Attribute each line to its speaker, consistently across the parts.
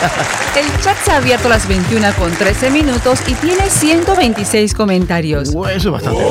Speaker 1: El chat se ha abierto a las 21:13 y tiene 126 comentarios.
Speaker 2: Eso es bastante.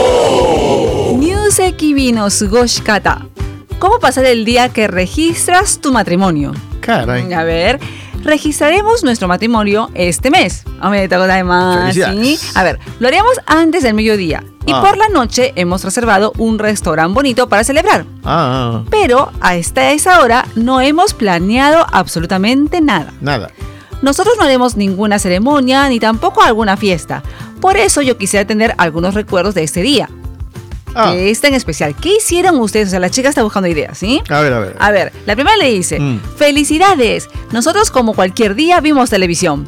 Speaker 1: Newseki vino Sugoshikata. ¿Cómo pasar el día que registras tu matrimonio?
Speaker 2: Caray.
Speaker 1: A ver, registraremos nuestro matrimonio este mes. ¿Sí? A ver, lo haremos antes del mediodía. Y por la noche hemos reservado un restaurante bonito para celebrar. Pero hasta esa hora no hemos planeado absolutamente nada.
Speaker 2: Nada.
Speaker 1: Nosotros no haremos ninguna ceremonia ni tampoco alguna fiesta. Por eso yo quisiera tener algunos recuerdos de este día. De esta en especial. ¿Qué hicieron ustedes? O sea, la chica está buscando ideas, ¿sí?
Speaker 2: A ver.
Speaker 1: A ver, la primera le dice, felicidades. Nosotros como cualquier día vimos televisión.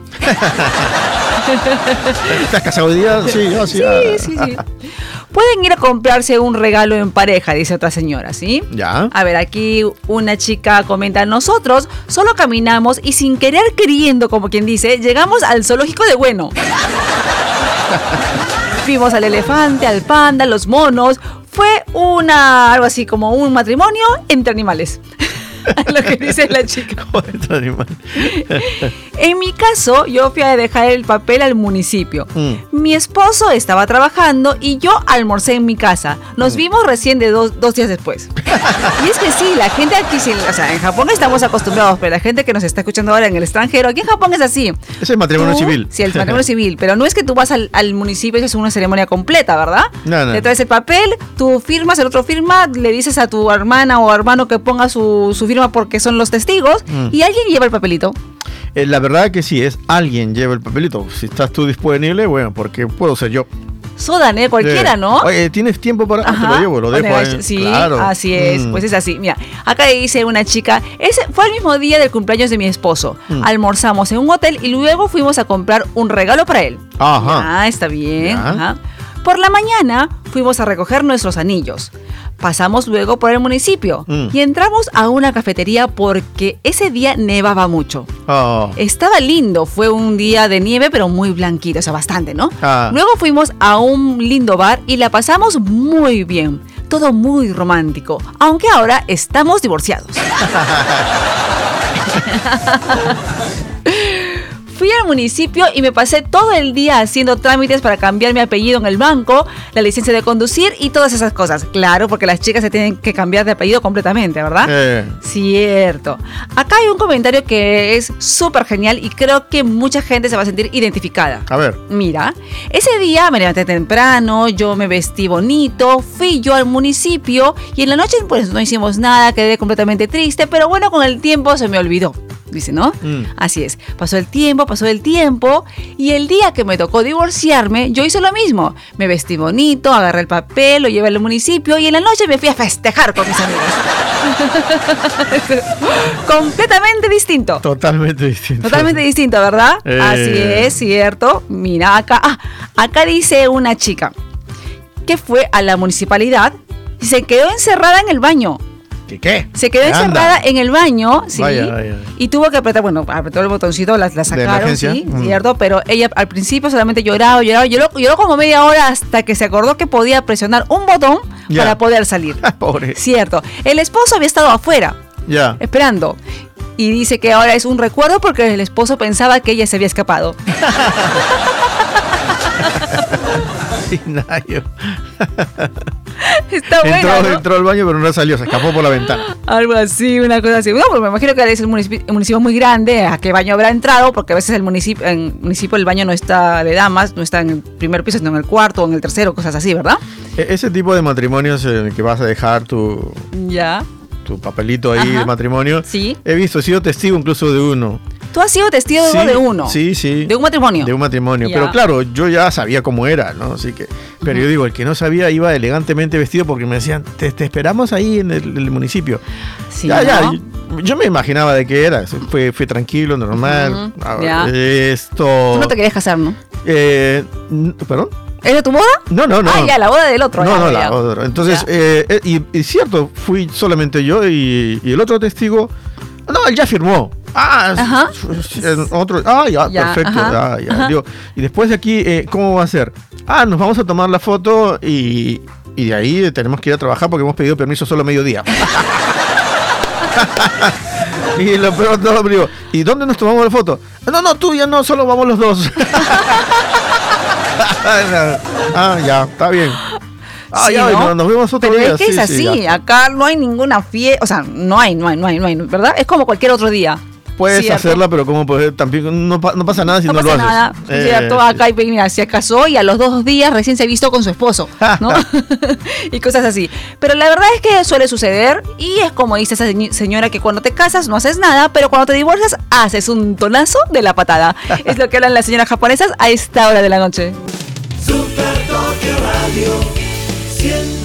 Speaker 2: ¿Estás casado hoy día? Sí, yo sí.
Speaker 1: Sí. Pueden ir a comprarse un regalo en pareja, dice otra señora, ¿sí?
Speaker 2: Ya.
Speaker 1: A ver, aquí una chica comenta, nosotros solo caminamos y sin querer queriendo, como quien dice, llegamos al zoológico de Bueno. Vimos al elefante, al panda, los monos. Fue algo así como un matrimonio entre animales. Lo que dice la chica. En mi caso, yo fui a dejar el papel al municipio. Mi esposo estaba trabajando y yo almorcé en mi casa. Nos vimos recién de dos días después. Y es que sí, la gente aquí, o sea, en Japón estamos acostumbrados, pero la gente que nos está escuchando ahora en el extranjero, aquí en Japón es así.
Speaker 2: Es el matrimonio civil.
Speaker 1: Sí, el matrimonio civil, pero no es que tú vas al municipio y es una ceremonia completa, ¿verdad?
Speaker 2: No.
Speaker 1: Te traes el papel, tú firmas, el otro firma, le dices a tu hermana o hermano que ponga su firma porque son los testigos y alguien lleva el papelito.
Speaker 2: La verdad que sí, es alguien lleva el papelito. Si estás tú disponible, bueno, porque puedo ser yo.
Speaker 1: Sodan, cualquiera, ¿no?
Speaker 2: Oye, ¿tienes tiempo para...? Te lo llevo, lo dejo ahí.
Speaker 1: Sí,
Speaker 2: claro.
Speaker 1: Así es, pues es así. Mira, acá dice una chica, fue el mismo día del cumpleaños de mi esposo. Almorzamos en un hotel y luego fuimos a comprar un regalo para él. Está bien. Por la mañana fuimos a recoger nuestros anillos. Pasamos luego por el municipio y entramos a una cafetería porque ese día nevaba mucho. Estaba lindo, fue un día de nieve pero muy blanquito, o sea, bastante, ¿no? Luego fuimos a un lindo bar y la pasamos muy bien. Todo muy romántico, aunque ahora estamos divorciados. Fui al municipio y me pasé todo el día haciendo trámites para cambiar mi apellido en el banco, la licencia de conducir y todas esas cosas. Claro, porque las chicas se tienen que cambiar de apellido completamente, ¿verdad? Cierto. Acá hay un comentario que es súper genial y creo que mucha gente se va a sentir identificada.
Speaker 2: A ver.
Speaker 1: Mira, ese día me levanté temprano, yo me vestí bonito, fui yo al municipio y en la noche pues no hicimos nada, quedé completamente triste, pero bueno, con el tiempo se me olvidó. Dice, ¿no? Así es. Pasó el tiempo y el día que me tocó divorciarme, yo hice lo mismo. Me vestí bonito, agarré el papel, lo llevé al municipio y en la noche me fui a festejar con mis amigos. Completamente distinto.
Speaker 2: Totalmente distinto,
Speaker 1: ¿verdad? Así es, cierto. Mira, acá dice una chica que fue a la municipalidad y se quedó encerrada en el baño.
Speaker 2: ¿Qué?
Speaker 1: Se quedó encerrada en el baño, sí,
Speaker 2: vaya.
Speaker 1: Y tuvo que apretó el botoncito, la sacaron, sí, cierto, pero ella al principio solamente lloró como media hora hasta que se acordó que podía presionar un botón para poder salir.
Speaker 2: Pobre.
Speaker 1: Cierto. El esposo había estado afuera, esperando. Y dice que ahora es un recuerdo porque el esposo pensaba que ella se había escapado. Está bueno, ¿no?
Speaker 2: Entró al baño pero no salió, se escapó por la ventana.
Speaker 1: Algo así, una cosa así. No, porque me imagino que es el municipio muy grande. ¿A qué baño habrá entrado? Porque a veces en el municipio el baño no está de damas, no está en el primer piso, sino en el cuarto o en el tercero, cosas así, ¿verdad?
Speaker 2: Ese tipo de matrimonios en el que vas a dejar tu papelito ahí de matrimonio. Sí. He sido testigo incluso de uno.
Speaker 1: ¿Tú has sido testigo de uno?
Speaker 2: Sí.
Speaker 1: ¿De un matrimonio?
Speaker 2: De un matrimonio. Pero claro, yo ya sabía cómo era, ¿no? Así que... Pero yo digo, el que no sabía iba elegantemente vestido porque me decían, te esperamos ahí en el municipio. Sí, yo me imaginaba de qué era. Fue tranquilo, normal.
Speaker 1: Tú no te querías casar, ¿no?
Speaker 2: ¿Perdón?
Speaker 1: ¿Es de tu boda?
Speaker 2: No.
Speaker 1: La boda del otro.
Speaker 2: La otra. Entonces, y cierto, fui solamente yo y el otro testigo... No, él ya firmó. Otro. Perfecto. Digo, y después de aquí, ¿cómo va a ser? Nos vamos a tomar la foto y de ahí tenemos que ir a trabajar porque hemos pedido permiso solo a mediodía. Y lo peor de todo, digo, ¿y dónde nos tomamos la foto? No, tú ya no, solo vamos los dos. Ya, está bien.
Speaker 1: Sí,
Speaker 2: ya,
Speaker 1: ¿no?
Speaker 2: nos vemos otro
Speaker 1: Pero
Speaker 2: día.
Speaker 1: Es que es así, acá no hay ninguna fiesta, o sea, no hay, ¿verdad? Es como cualquier otro día.
Speaker 2: Puedes
Speaker 1: ¿cierto?
Speaker 2: hacerla, pero como pues, también no pasa nada si no lo haces.
Speaker 1: No pasa nada, ¿cierto? Acá mira, se casó y a los 2 días recién se ha visto con su esposo, ¿no? Y cosas así. Pero la verdad es que suele suceder y es como dice esa señora que cuando te casas no haces nada, pero cuando te divorcias haces un tonazo de la patada. Es lo que hablan las señoras japonesas a esta hora de la noche.
Speaker 3: Super Tokio Radio 100.